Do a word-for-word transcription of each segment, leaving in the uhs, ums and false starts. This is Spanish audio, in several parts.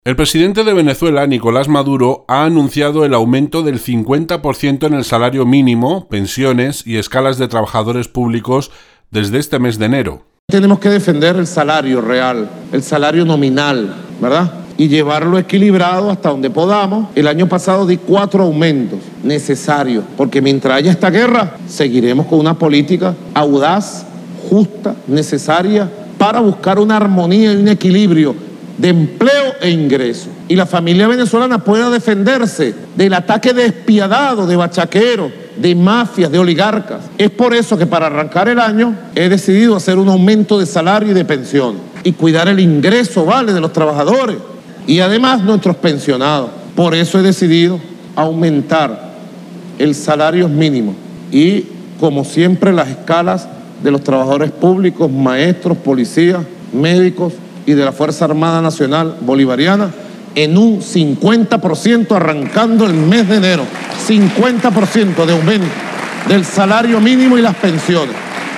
El presidente de Venezuela, Nicolás Maduro, ha anunciado el aumento del cincuenta por ciento en el salario mínimo, pensiones y escalas de trabajadores públicos desde este mes de enero. Tenemos que defender el salario real, el salario nominal, ¿verdad? Y llevarlo equilibrado hasta donde podamos. El año pasado di cuatro aumentos necesarios, porque mientras haya esta guerra, seguiremos con una política audaz, justa, necesaria, para buscar una armonía y un equilibrio de empleo e ingreso. Y la familia venezolana pueda defenderse del ataque despiadado de bachaqueros, de mafias, de oligarcas. Es por eso que para arrancar el año he decidido hacer un aumento de salario y de pensión y cuidar el ingreso, ¿vale?, de los trabajadores y además nuestros pensionados. Por eso he decidido aumentar el salario mínimo y, como siempre, las escalas de los trabajadores públicos, maestros, policías, médicos y de la Fuerza Armada Nacional Bolivariana en un cincuenta por ciento arrancando el mes de enero. cincuenta por ciento de aumento del salario mínimo y las pensiones.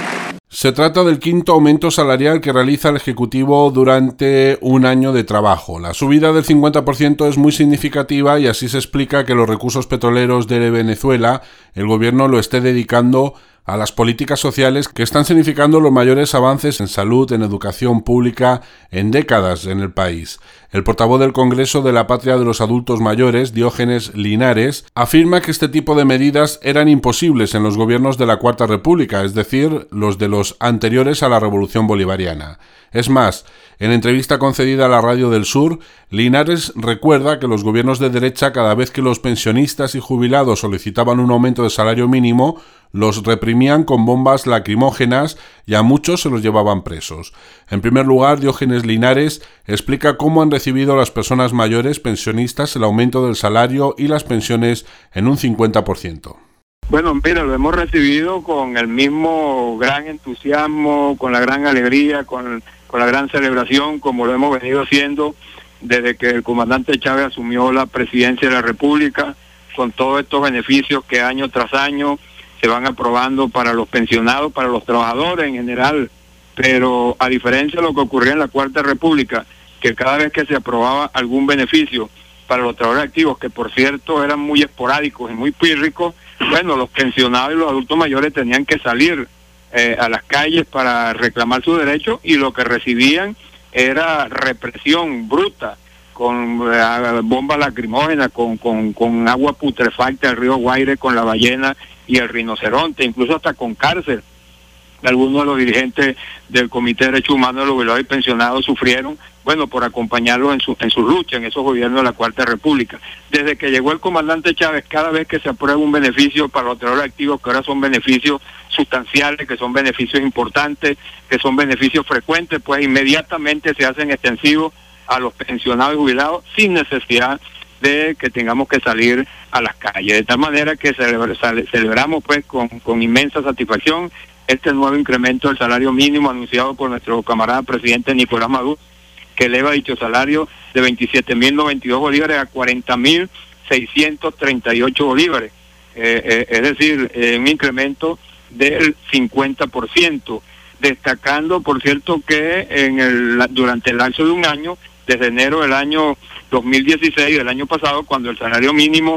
Se trata del quinto aumento salarial que realiza el Ejecutivo durante un año de trabajo. La subida del cincuenta por ciento es muy significativa y así se explica que los recursos petroleros de Venezuela el gobierno lo esté dedicando a las políticas sociales que están significando los mayores avances en salud, en educación pública, en décadas en el país. El portavoz del Congreso de la Patria de los Adultos Mayores, Diógenes Linares, afirma que este tipo de medidas eran imposibles en los gobiernos de la Cuarta República, es decir, los de los anteriores a la Revolución Bolivariana. Es más, en entrevista concedida a la Radio del Sur, Linares recuerda que los gobiernos de derecha, cada vez que los pensionistas y jubilados solicitaban un aumento de salario mínimo, los reprimían con bombas lacrimógenas y a muchos se los llevaban presos. En primer lugar, Diógenes Linares explica cómo han recibido las personas mayores pensionistas el aumento del salario y las pensiones en un cincuenta por ciento. Bueno, mira, lo hemos recibido con el mismo gran entusiasmo, con la gran alegría, con, con la gran celebración, como lo hemos venido haciendo desde que el comandante Chávez asumió la presidencia de la República, con todos estos beneficios que año tras año se van aprobando para los pensionados, para los trabajadores en general. Pero a diferencia de lo que ocurría en la Cuarta República, que cada vez que se aprobaba algún beneficio para los trabajadores activos, que por cierto eran muy esporádicos y muy pírricos, bueno, los pensionados y los adultos mayores tenían que salir eh, a las calles para reclamar sus derechos y lo que recibían era represión bruta, con eh, bombas lacrimógenas, con, con, con agua putrefacta del río Guaire, con la ballena y el rinoceronte, incluso hasta con cárcel. Algunos de los dirigentes del Comité de Derechos Humanos de los Jubilados y Pensionados sufrieron, bueno, por acompañarlos en su en su lucha en esos gobiernos de la Cuarta República. Desde que llegó el comandante Chávez, cada vez que se aprueba un beneficio para los trabajadores activos, que ahora son beneficios sustanciales, que son beneficios importantes, que son beneficios frecuentes, pues inmediatamente se hacen extensivos a los pensionados y jubilados sin necesidad de que tengamos que salir a las calles. De tal manera que celebra, celebramos pues con, con inmensa satisfacción este nuevo incremento del salario mínimo anunciado por nuestro camarada presidente Nicolás Maduro, que eleva dicho salario de veintisiete mil noventa y dos bolívares a cuarenta mil seiscientos treinta y ocho bolívares. Eh, eh, es decir, eh, un incremento del cincuenta por ciento, destacando, por cierto, que en el durante el lapso de un año, desde enero del año dos mil dieciséis, del año pasado, cuando el salario mínimo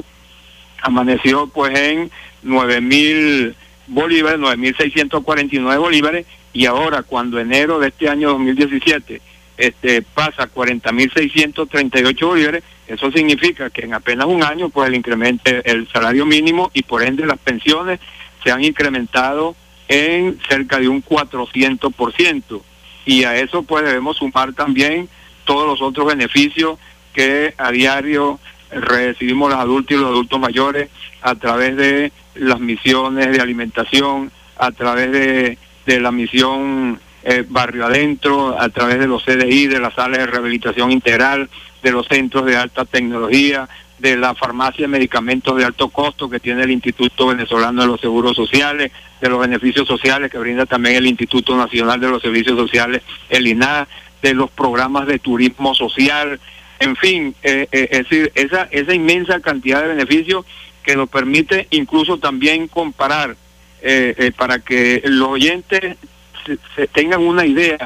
amaneció pues en nueve mil bolívares, nueve mil seiscientos cuarenta y nueve bolívares, y ahora cuando enero de este año dos mil diecisiete este pasa a cuarenta mil seiscientos treinta y ocho bolívares, eso significa que en apenas un año pues el incremento, el salario mínimo y por ende las pensiones se han incrementado en cerca de un cuatrocientos por ciento, y a eso pues debemos sumar también todos los otros beneficios que a diario recibimos los adultos y los adultos mayores a través de las misiones de alimentación, a través de, de la misión eh, Barrio Adentro, a través de los C D I, de las salas de rehabilitación integral, de los centros de alta tecnología, de la farmacia de medicamentos de alto costo que tiene el Instituto Venezolano de los Seguros Sociales, de los beneficios sociales que brinda también el Instituto Nacional de los Servicios Sociales, el I N A, de los programas de turismo social, en fin, eh, eh, es decir, esa, esa inmensa cantidad de beneficios que nos permite incluso también comparar, eh, eh, para que los oyentes se, se tengan una idea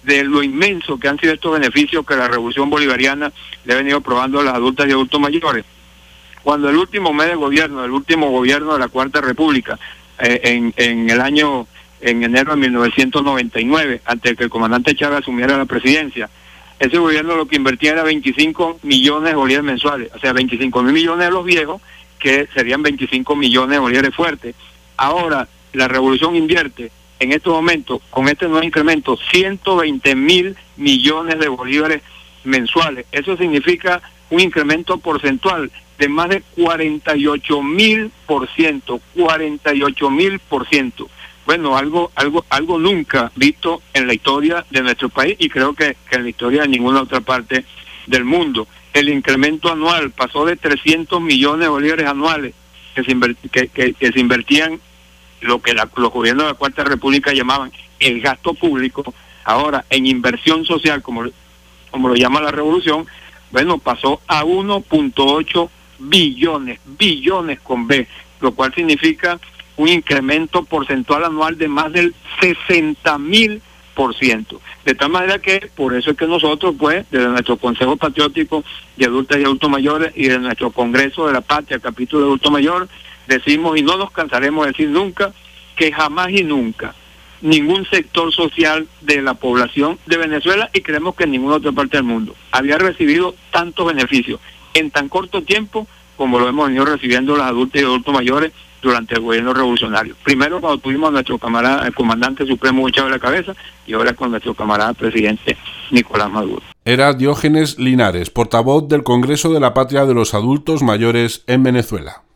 de lo inmenso que han sido estos beneficios que la revolución bolivariana le ha venido probando a las adultas y adultos mayores. Cuando el último mes de gobierno, el último gobierno de la Cuarta República, eh, en, en el año, en enero de mil novecientos noventa y nueve, antes de que el comandante Chávez asumiera la presidencia, ese gobierno lo que invertía era veinticinco millones de bolívares mensuales, o sea, veinticinco mil millones de los viejos, que serían veinticinco millones de bolívares fuertes. Ahora, la revolución invierte en estos momentos, con este nuevo incremento, ciento veinte mil millones de bolívares mensuales. Eso significa un incremento porcentual de más de cuarenta y ocho mil por ciento, cuarenta y ocho mil por ciento. Bueno, algo, algo, algo nunca visto en la historia de nuestro país y creo que, que en la historia de ninguna otra parte del mundo. El incremento anual pasó de trescientos millones de bolívares anuales que se, invert, que, que, que se invertían lo que la, los gobiernos de la Cuarta República llamaban el gasto público, ahora en inversión social, como, como lo llama la revolución, bueno, pasó a uno punto ocho billones, billones con B, lo cual significa un incremento porcentual anual de más del sesenta mil por ciento. De tal manera que por eso es que nosotros, pues, desde nuestro Consejo Patriótico de Adultas y Adultos Mayores y de nuestro Congreso de la Patria, capítulo de Adulto Mayor, decimos y no nos cansaremos de decir nunca que jamás y nunca ningún sector social de la población de Venezuela, y creemos que en ninguna otra parte del mundo, había recibido tantos beneficios en tan corto tiempo como lo hemos venido recibiendo los adultos y adultos mayores durante el gobierno revolucionario. Primero cuando tuvimos a nuestro camarada, el comandante supremo Hugo Chávez a la cabeza, y ahora con nuestro camarada presidente Nicolás Maduro. Era Diógenes Linares, portavoz del Congreso de la Patria de los Adultos Mayores en Venezuela.